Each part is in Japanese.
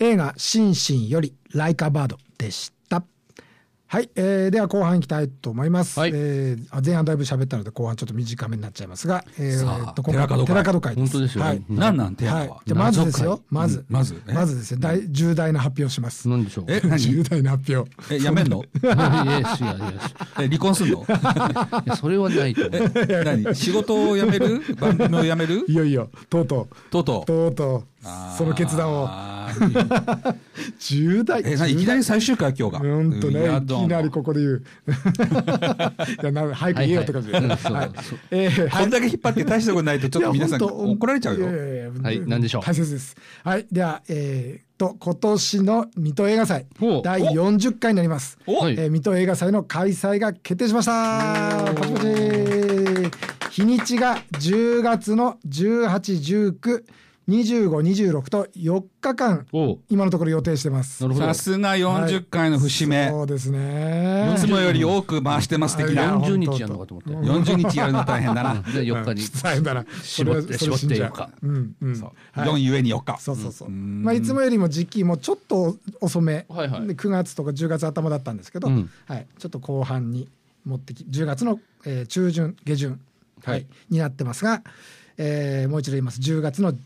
映画心身よりライカバードでした。はい、では後半いきたいと思います、 はい。 前半だいぶ喋ったので後半ちょっと短めになっちゃいますが、 さあ今回寺門会です。 本当ですよね。 はい、 なんなんテーマは、 はい、じゃあまずですよ、まずですよ、重大な発表します。 何でしょう。 何重大な発表。 やめんの離婚すんのいやそれはないと思う。 何仕事を辞める番組を辞めるいよいよとうとうその決断を重大。 いきなり最終回今日が本当ね、いきなりここで言ういや早く言えよって感じで、こんだけ引っ張って大したことないとちょっと皆さん怒られちゃうよ。 はい、何でしょう。 大切です。はい、では今年の水戸映画祭第40回になります。水戸映画祭の開催が決定しました。パチパチ。日にちが10月の18、19、25、26と4日間今のところ予定してます。 さすが40回の節目、 そうですね。 いつもより多く回してます的な。 40日やるのかと思って。 40日やるの大変だな。 4日に大変だな。 絞って4日。 4ゆえに4日。 そう。いつもよりも時期もちょっと遅め、9月とか10月頭だったんですけど、ちょっと後半に持ってき10月の中旬下旬になってますが、もう一度言います。10月の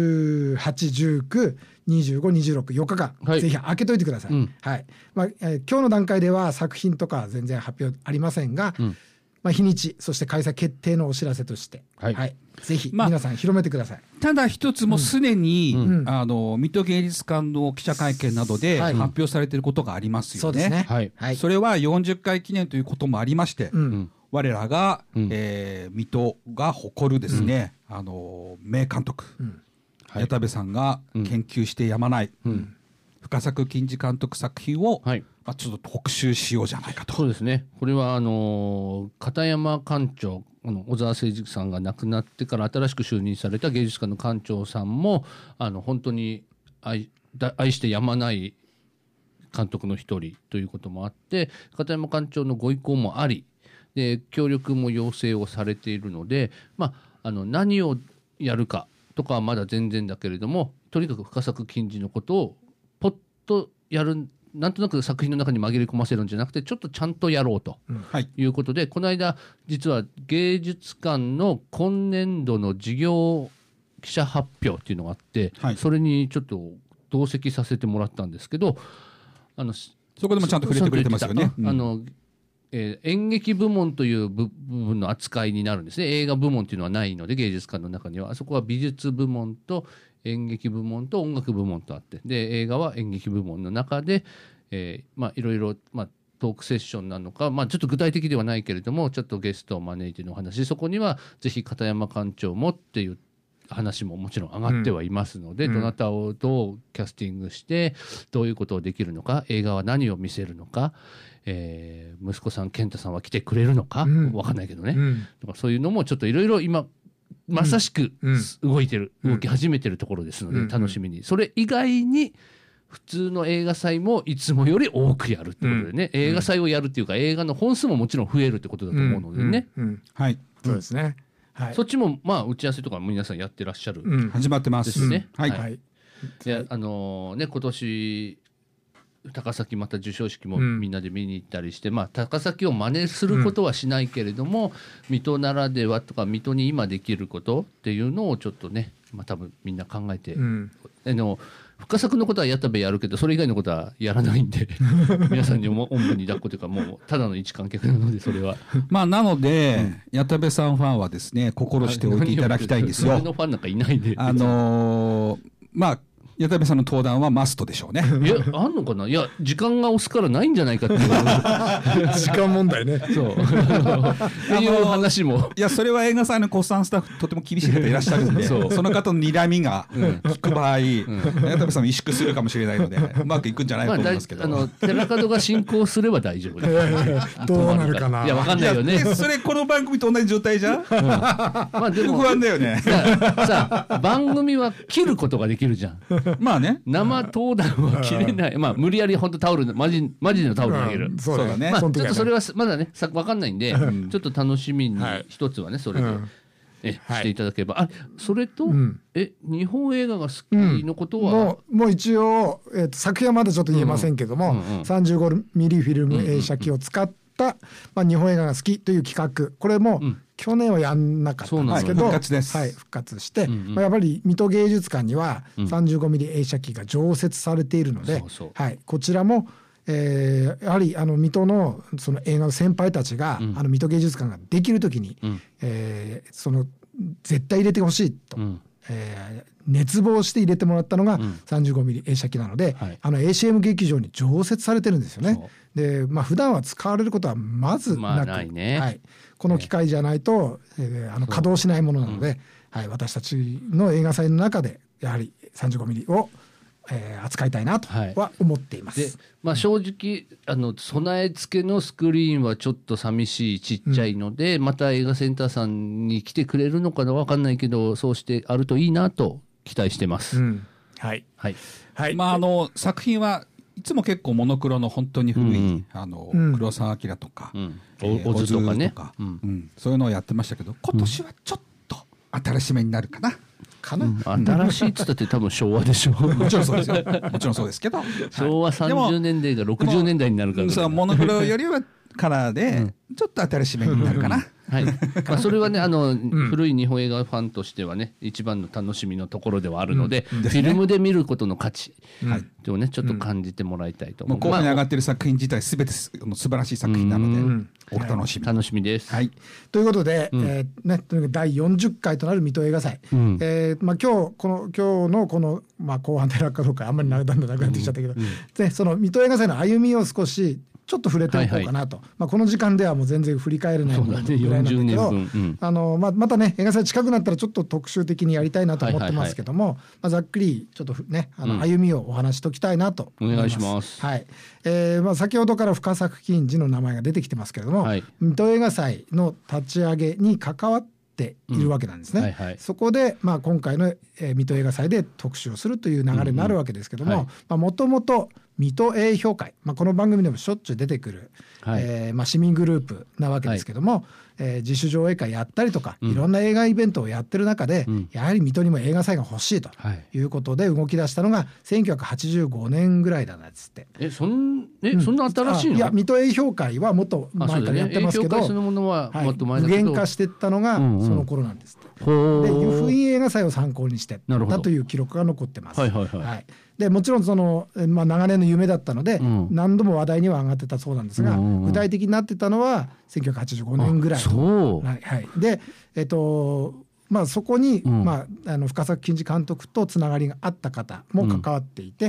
18、19、25、26、4日間、ぜひ開けといてください。今日の段階では作品とか全然発表ありませんが、日にちそして開催決定のお知らせとして、ぜひ皆さん広めてください。 ただ一つもうすでに、水戸芸術館の記者会見などで発表されていることがありますよね。 そうですね。 それは40回記念ということもありまして、我らが、水戸が誇るですね、名監督、矢田部さんが研究してやまない、深作金次監督作品を、ちょっと特集しようじゃないかと。 そうですね。これは片山館長、小沢誠二さんが亡くなってから新しく就任された芸術館の館長さんも本当に愛してやまない監督の一人ということもあって、片山館長のご意向もあり、で協力も要請をされているので、何をやるかとかはまだ全然だけれども、とにかく深作金次のことをポッとやる、なんとなく作品の中に紛れ込ませるんじゃなくて、ちょっとちゃんとやろうということで、この間実は芸術館の今年度の事業記者発表っていうのがあって、それにちょっと同席させてもらったんですけど、 そこでもちゃんと触れてくれてますよね。 演劇部門という部分の扱いになるんですね。映画部門というのはないので、芸術館の中にはあそこは美術部門と演劇部門と音楽部門とあって、で映画は演劇部門の中で、いろいろ、トークセッションなのか、ちょっと具体的ではないけれども、ちょっとゲストを招いてのお話、そこにはぜひ片山館長もっていう話ももちろん上がってはいますので、どなたをどうキャスティングしてどういうことをできるのか、映画は何を見せるのか、息子さん健太さんは来てくれるのか、分かんないけどね、とかそういうのもちょっといろいろ今まさしく動き始めてるところですので、楽しみに。それ以外に普通の映画祭もいつもより多くやるってことでね、映画祭をやるっていうか映画の本数ももちろん増えるってことだと思うのでね。 そうですね。 そっちも打ち合わせとか皆さんやってらっしゃる、 始まってますですね。 で今年高崎また授賞式もみんなで見に行ったりして、高崎を真似することはしないけれども、水戸ならではとか水戸に今できることっていうのをちょっとね、多分みんな考えて、深作のことは矢田部やるけどそれ以外のことはやらないんで皆さんにおんぶに抱っこというか、もうただの一観客なので、それはなので、矢田部さんファンはですね、心しておいていただきたいんですよ。 俺のファンなんかいないんで、 矢田部さんの登壇はマストでしょうね。 いや、あんのかな。いや、時間が押すからないんじゃないかっていう時間問題ね。 そうっていう話も、 いや、それは映画祭の骨産スタッフとても厳しい方いらっしゃるんで、その方の睨みが効く場合、矢田部さんも萎縮するかもしれないので、うまくいくんじゃないかと思いますけど、 寺門が進行すれば大丈夫ですどうなるかな。 いや、わかんないよね。 それこの番組と同じ状態じゃん。でも不安だよね。 さあ、番組は切ることができるじゃん。生登壇は切れない。無理やり本当タオル、マジのタオル投げる。 そうだね。 ちょっとそれはまだね、分かんないんで、ちょっと楽しみに一つはね、それで。 していただければ、それと、日本映画が好きのことは、 もう一応、作品はまだちょっと言えませんけども、35ミリフィルム映写機を使った、日本映画が好きという企画、これも、去年はやんなかったんですけど、 復活です。 復活して、やっぱり水戸芸術館には35ミリ映写機が常設されているので、こちらもやはり水戸のその映画の先輩たちが、水戸芸術館ができるときに、その絶対入れてほしいと、熱望して入れてもらったのが35ミリ映写機なので、ACM 劇場に常設されてるんですよね。で、普段は使われることはまずなく、この機会じゃないと、稼働しないものなので、私たちの映画祭の中でやはり35ミリを扱いたいなとは思っています。 で、正直備え付けのスクリーンはちょっと寂しいちっちゃいので、また映画センターさんに来てくれるのか分かんないけど、そうしてあるといいなと期待してます。 作品はいつも結構モノクロの本当に古い、黒澤明とか、 小津とかね、 そういうのをやってましたけど、今年はちょっと新しめになるかな。 新しいっつったって多分昭和でしょ。 もちろんそうですよ。もちろんそうですけど、 昭和30年代が60年代になるから、 モノクロよりはカラーでちょっと新しめになるかな。 それはね、古い日本映画ファンとしてはね、一番の楽しみのところではあるので、フィルムで見ることの価値をね、ちょっと感じてもらいたいと思う。 候補に上がっている作品自体すべて素晴らしい作品なので、お楽しみ。 楽しみです。 ということで、とにかく第40回となる水戸映画祭、今日のこの後半で落かどうかあんまりだんだんなくなってきちゃったけど、その水戸映画祭の歩みを少しちょっと触れておこうかなと、この時間ではもう全然振り返れないぐらいなんだけど、またね映画祭近くなったらちょっと特集的にやりたいなと思ってますけども、ざっくりちょっとね歩みをお話しときたいなと思います。 お願いします。 先ほどから深作金次の名前が出てきてますけれども、水戸映画祭の立ち上げに関わっているわけなんですね。そこで、今回の水戸映画祭で特集をするという流れになるわけですけども、もともと水戸映評会、この番組でもしょっちゅう出てくる、市民グループなわけですけども、自主上映会やったりとか、いろんな映画イベントをやってる中で、やはり水戸にも映画祭が欲しいということで動き出したのが1985年ぐらいだなっつって。 そんな新しいの？ いや、水戸映評会はもっと前からやってますけど、 そのものはもっと前だけど、具現化していったのがその頃なんですって。で、湯布院映画祭を参考にしてたという記録が残ってます。でもちろんその、長年の夢だったので、何度も話題には上がってたそうなんですが、具体的になってたのは1985年ぐらいと。で、そこに、深作金次監督とつながりがあった方も関わっていて、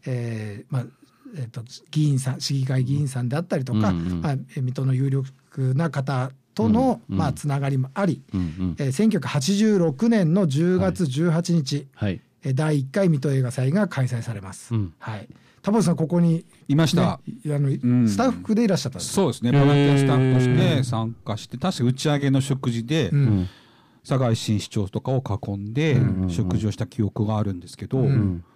議員さん、市議会議員さんであったりとか、水戸の有力な方との、つながりもあり、1986年の10月18日、第1回水戸映画祭が開催されます。田堀さんここにいました。 スタッフでいらっしゃったんですか？ そうですね。ボランティアスタッフとして参加して、確か打ち上げの食事で、酒井新市長とかを囲んで食事をした記憶があるんですけど、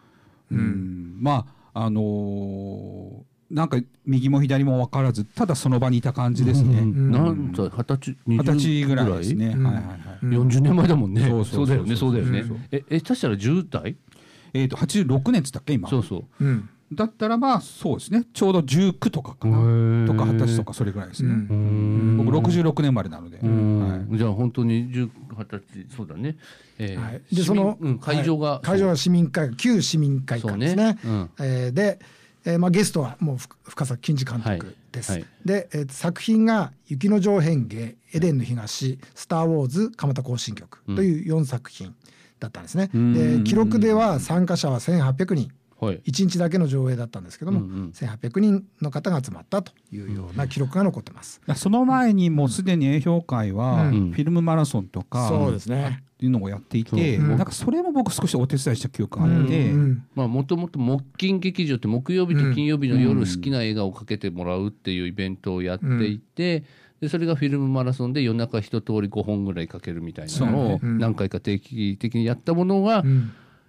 なんか右も左も分からず、ただその場にいた感じですね。20歳ぐらいですね。 40年前だもんね。そうだよね、そうだよね。確か10代 ？86年っつったっけ今。 そうそう。 だったらそうですね。ちょうど19とかかなとか20歳とかそれぐらいですね。僕66年生まれなので。 じゃあ本当に20歳そうだね。 でその会場が市民会旧市民会館ですね。でゲストはもう深作金次監督です。で作品が雪の上辺芸、エデンの東、スターウォーズ、蒲田行進曲という4作品だったんですね。で記録では参加者は1800人。1日だけの上映だったんですけども、1800人の方が集まったというような記録が残ってます。 その前にもうすでに映評会はフィルムマラソンとかいうのをやっていて、なんかそれも僕少しお手伝いした記憶があって、 もともと木金劇場って木曜日と金曜日の夜好きな映画をかけてもらうっていうイベントをやっていて、でそれがフィルムマラソンで夜中一通り5本ぐらいかけるみたいなのを何回か定期的にやったものが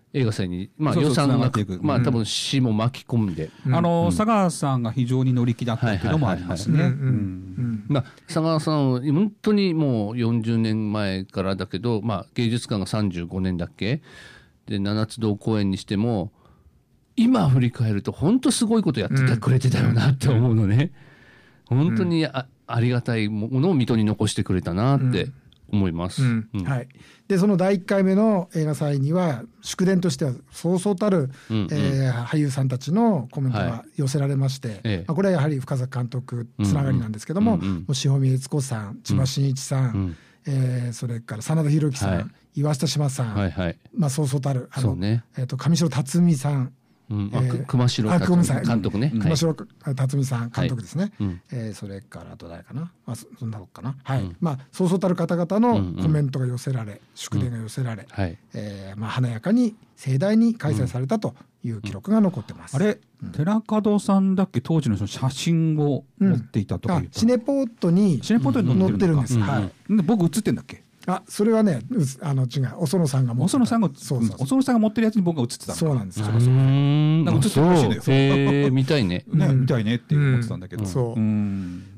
映画祭に、まあ、予算が、まあ、多分市も巻き込んで、 佐川さんが非常に乗り気だったっていうのもありますね。 佐川さんは本当にもう40年前からだけど、まあ、芸術館が35年だっけで、七つ堂公演にしても今振り返ると本当すごいことやっててくれてたよなって思うのね。本当に ありがたいものを水戸に残してくれたなって思います。 はい。でその第1回目の映画祭には祝電としてはそうそうたる、俳優さんたちのコメントが寄せられまして、これはやはり深作監督つながりなんですけども、塩見悦子さん、千葉真一さん、それから真田広之さん、岩下志麻さん、まあそうそうたる上白辰巳さん、 熊代辰巳監督ね。 熊代辰巳さん監督ですね。それからど誰かな、そんなのかな。はい。まあそうそうたる方々のコメントが寄せられ、祝電が寄せられ、まあ華やかに盛大に開催されたという記録が残ってます。 あれ、寺門さんだっけ、当時の写真を持っていたとか言った。 シネポートに載ってるんです。はい。 僕写ってんだっけ。 それはね、違う、お園さんが持ってた。お園さんが持ってるやつに僕が写ってた。 そうなんですよ。 なんか写ってるらしいのよ。 見たいね。 見たいねって思ってたんだけど。 そう。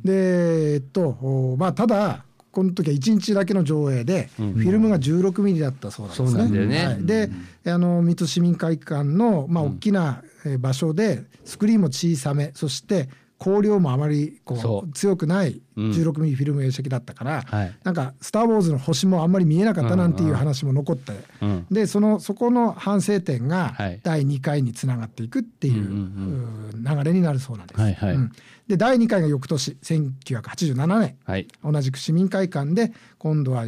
で、まあただこの時は1日だけの上映で、フィルムが16ミリだったそうなんですね。 そうなんだよね。 で、水戸市民会館のまあ大きな場所でスクリーンも小さめ、そして光量もあまりこう強くない16ミリフィルム映写機だったから、なんかスター・ウォーズの星もあんまり見えなかったなんていう話も残って、でそこの反省点が第2回につながっていくっていう流れになるそうなんです。で第2回が翌年1987年、同じく市民会館で今度は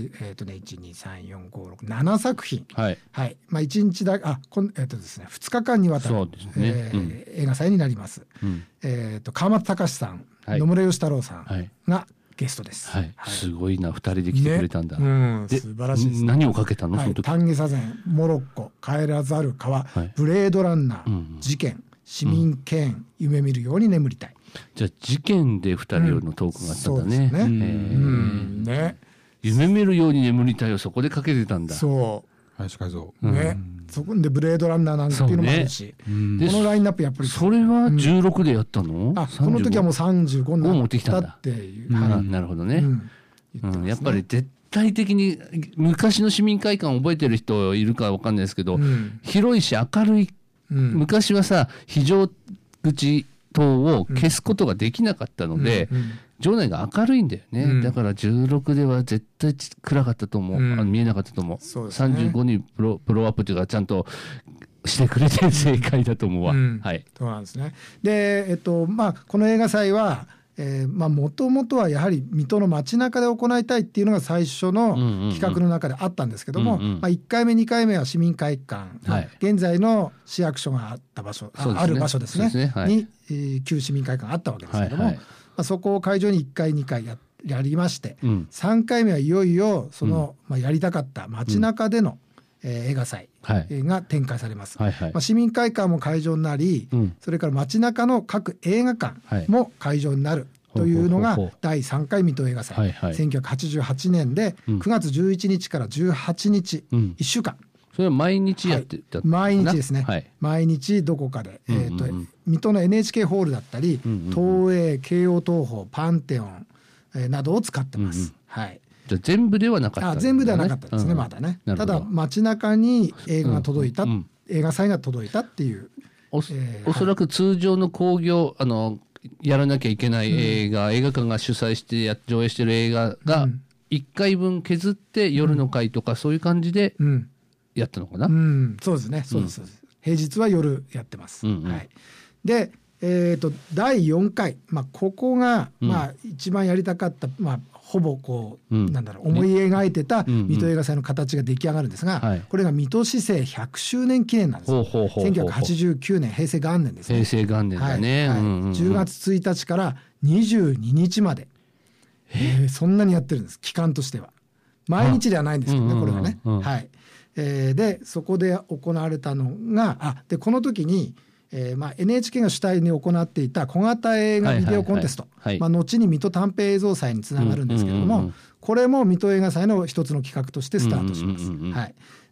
1234567作品、まあ1日だですね、2日間にわたる映画祭になります。川松隆さん、野村義太郎さんがゲストです。 すごいな、2人で来てくれたんだ。 素晴らしいです。 何をかけたのその時。 丹下左膳、モロッコ、帰らざる川、ブレードランナー、事件、市民権、夢見るように眠りたい。 じゃあ事件で2人のトークがあったんだね。そうですね。夢見るように眠りたいをそこでかけてたんだ。 そう。 林海蔵。 ね。そこでブレードランナーなんていうのもあるし、このラインナップやっぱりそれは16でやったの？ この時はもう35になったっていう。 なるほどね。やっぱり絶対的に昔の市民会館を覚えてる人いるかわかんないですけど、広いし明るい。昔はさ、非常口灯を消すことができなかったので、場内が明るいんだよね。だから16では絶対暗かったと思う。見えなかったと思う。35にプロアップというかちゃんとしてくれて正解だと思うわ。 そうなんですね。で、まあこの映画祭はもともとはやはり水戸の街中で行いたいっていうのが最初の企画の中であったんですけども、1回目2回目は市民会館、現在の市役所があった場所、ある場所ですねに旧市民会館があったわけですけども、そこを会場に1回2回やりまして、3回目はいよいよそのやりたかった街中での映画祭が展開されます。市民会館も会場になり、それから街中の各映画館も会場になるというのが第3回水戸映画祭、1988年で9月11日から18日、1週間。 それは毎日やってた、 毎日ですね。毎日どこかで、水戸の NHK ホールだったり、東映、京王東宝、パンテオン、などを使ってます。 じゃ全部ではなかった、 全部ではなかったですね、まだね。ただ街中に映画が届いた、映画祭が届いたっていう。 おそらく通常の興行やらなきゃいけない映画、映画館が主催して上映してる映画が1回分削って夜の回とかそういう感じでやったのかな。 そうですね、そうです。平日は夜やってます。で、第4回、ここが一番やりたかった、ほぼこう、思い描いてた水戸映画祭の形が出来上がるんですが、これが水戸市政100周年記念なんです。1989年、平成元年ですね。 平成元年だね。 10月1日から22日まで、そんなにやってるんです、期間としては。毎日ではないんですけどね、これがね。で、そこで行われたのが、でこの時に、NHK が主体に行っていた小型映画ビデオコンテスト、後に水戸短編映像祭につながるんですけれども、これも水戸映画祭の一つの企画としてスタートします。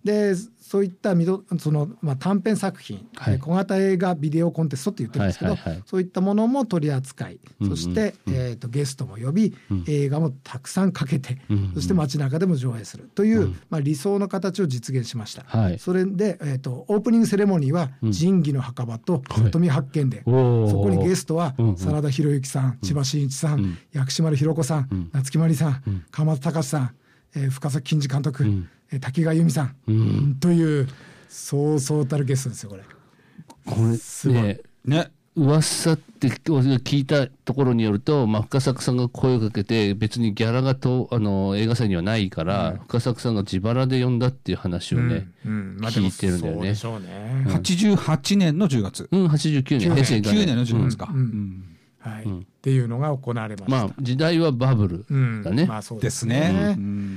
でそういった短編作品、小型映画ビデオコンテストって言ってるんですけど、そういったものも取り扱い、そして、ゲストも呼び、映画もたくさんかけて、そして街中でも上映するという、理想の形を実現しました。それで、オープニングセレモニーは仁義の墓場と里見八犬伝、そこにゲストは真田広之さん、千葉真一さん、薬師丸ひろ子さん、夏木マリさん、鎌田隆さん、深崎金次監督、滝川由美さん、というそうそうたるゲストですよ。これすごいね。噂って聞いたところによると、深作さんが声をかけて別にギャラが映画祭にはないから、深作さんが自腹で呼んだっていう話をね、聞いてるんだよね。 88年の10月、 89年、平成 9年の10月か、 っていうのが行われました。 時代はバブルだね。 ですね。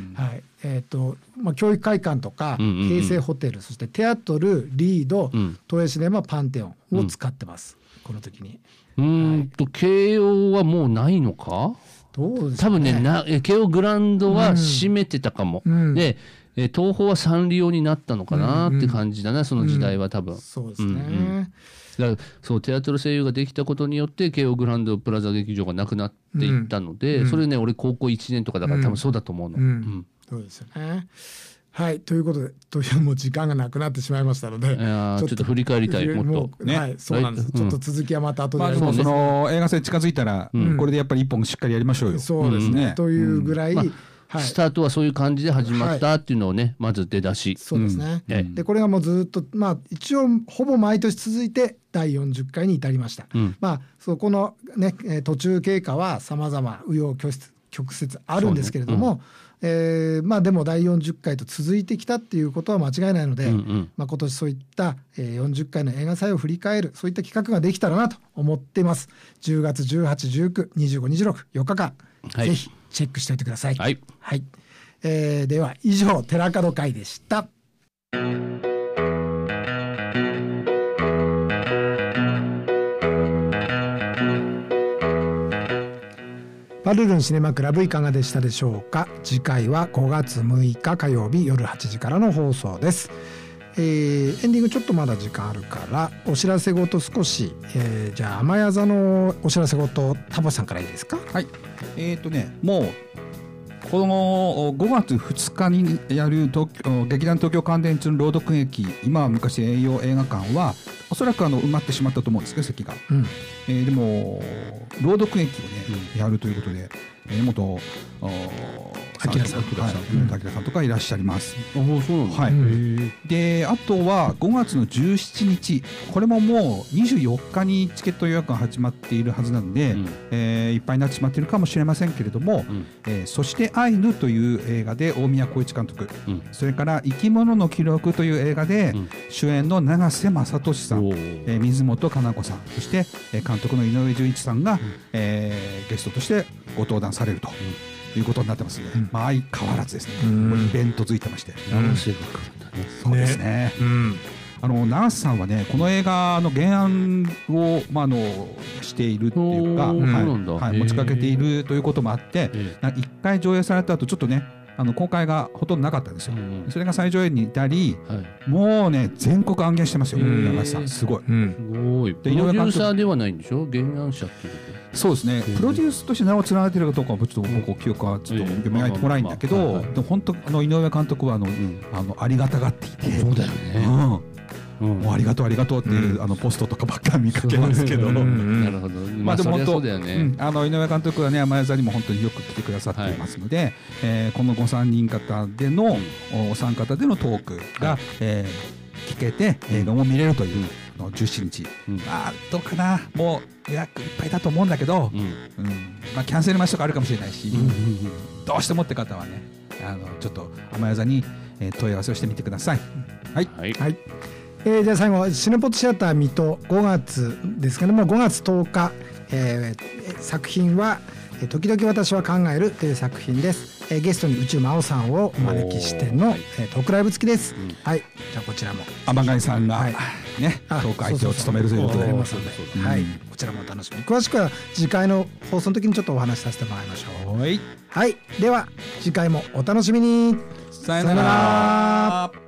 教育会館とか平成ホテル、そしてテアトル、リード、東映シネマ、パンテオンを使ってます、この時に。 慶応はもうないのか。 どうですかね。多分ね、慶応グランドは閉めてたかも。で東宝はサンリオになったのかなって感じだな、その時代は多分。 そうですね。 だからそうテアトル声優ができたことによって慶応グランドプラザ劇場がなくなっていったので、それね、俺高校1年とかだから多分そうだと思うの。 そうですよね。はい、ということで、もう時間がなくなってしまいましたので、 ちょっと振り返りたい。もっとね、そうなんです。ちょっと続きはまた後でやります。 その映画祭近づいたら、これでやっぱり一本しっかりやりましょうよ。 そうですね。というぐらい。 スタートはそういう感じで始まったっていうのをね、まず出だし。 そうですね。でこれがもうずっと一応ほぼ毎年続いて第40回に至りました。そこのね途中経過はさまざま紆余曲折あるんですけれども、でも第40回と続いてきたっていうことは間違いないので、今年そういった40回の映画祭を振り返る、そういった企画ができたらなと思っています。10月18、19、25、26、4日間、ぜひチェックしておいてください。では以上、寺門会でした。パルルンシネマクラブいかがでしたでしょうか。次回は5月6日火曜日夜8時からの放送です。エンディングちょっとまだ時間あるからお知らせごと少し、じゃあ雨や座のお知らせごとタボさんからいいですか。 はい。もうこの5月2日にやる劇団東京乾電池の朗読劇今は昔栄養映画館はおそらく埋まってしまったと思うんですけど席が、でも朗読劇をね、やるということで元明さんとかいらっしゃいます。 そうなんだ。 であとは5月の17日これももう24日にチケット予約が始まっているはずなので、いっぱいになってしまっているかもしれませんけれども、そしてアイヌという映画で大宮光一監督、それから生き物の記録という映画で、主演の永瀬正敏さん、水本かな子さん、そして監督の井上純一さんが、ゲストとしてご登壇されるということになってますので、相変わらずですね、イベントづいてまして、そうですね。永瀬さんはねこの映画の原案を、しているっていうか、持ちかけているということもあって、一回上映された後ちょっとね公開がほとんどなかったんですよ。それが再上映に至り、もうね全国暗言してますよ、永瀬さん。すごい。 プロデューサーではないんでしょ、原案者っていうこと。 そうですね、プロデュースとして名を連ねているかどうかはちょっと僕記憶はちょっと読み上げてもらえないんだけど、本当井上監督はありがたがっていて、 そうだよね。 もうありがとうありがとうっていうポストとかばっか見かけますけど、 なるほど。 でも本当井上監督はね雨座にも本当によく来てくださっていますので、このご三人方でのお三方でのトークが聞けて映画も見れるという17日、どうかな、もう予約いっぱいだと思うんだけど、キャンセル待ちとかあるかもしれないし、どうしてもって方はねちょっと雨座に問い合わせをしてみてください。はい、 じゃあ最後シネポットシアター水戸5月ですけども、5月10日、作品は時々私は考えるという作品です。ゲストに宇宙真央さんをお招きしてのトークライブ付きです。じゃあこちらも天貝さんがねトーク相手を務めるということで、 こちらもお楽しみに。詳しくは次回の放送の時にちょっとお話しさせてもらいましょう。では次回もお楽しみに。 さよなら。